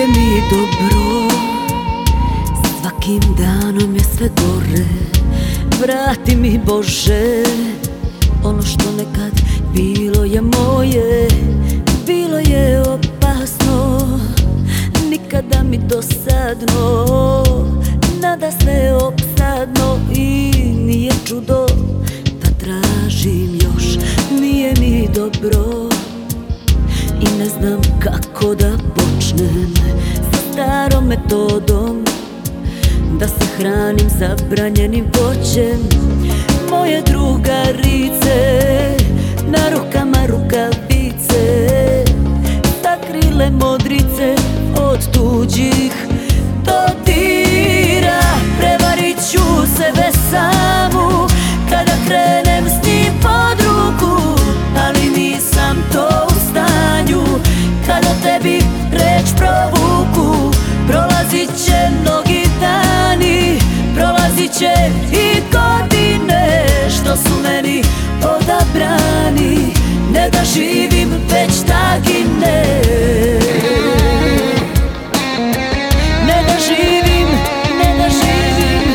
mi dobro, svakim danom je sve gore. Vrati mi Bože ono što nekad bilo je moje. Bilo je opasno, nikada mi dosadno, nada sve opsadno. I nije čudo da tražim još, nije mi dobro i ne znam kako da počnem sa starom metodom da se hranim zabranjenim voćem. Moje drugarice na rukama rukavice, sakrile modrice od tuđih dodira. Prevarit ću sebe samu kada krenem s njim pod ruku, ali nisam to u stanju kada tebi reč provuku. Prolazit će mnogi dani, prolazit će i godine što su meni odabrani. Ne da živim, već da ginem. Ne da živim, ne da živim.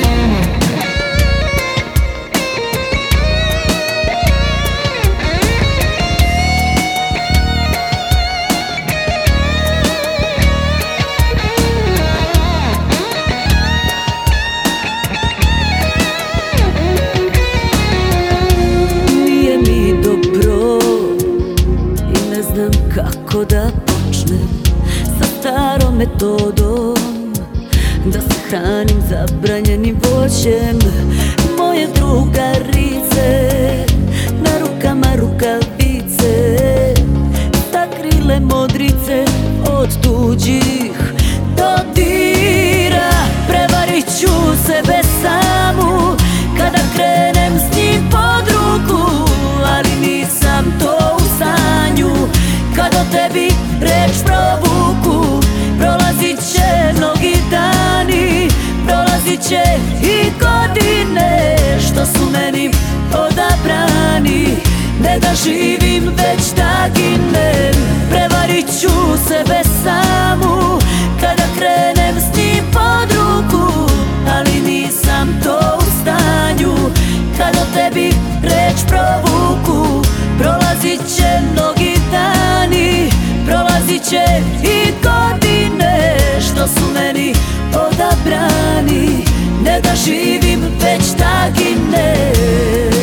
Kako da počnem sa starom metodom da se hranim zabranjenim voćem. Moje drugarice na rukama rukavice, sakrile modrice od tuđih dodira. Prevarit ću sebe samu kada krenem s njim pod ruku, ali nisam to u stanju kad o tebi reč provuku. Prolazit će mnogi dani, prolazit će i godine što su meni odabrani. Ne da živim, već da ginem. Prevarit ću sebe samu kada krenem s njim pod ruku, ali nisam to u stanju kad o tebi reč provuku. Prolazit će mnogi dani, prolazit će i godine što su meni odabrani. Ne da živim, već da ginem.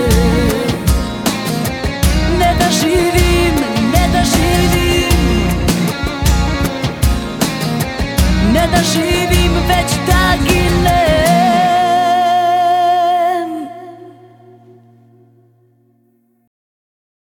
Ne da živim, ne da živim. Ne da živim, već da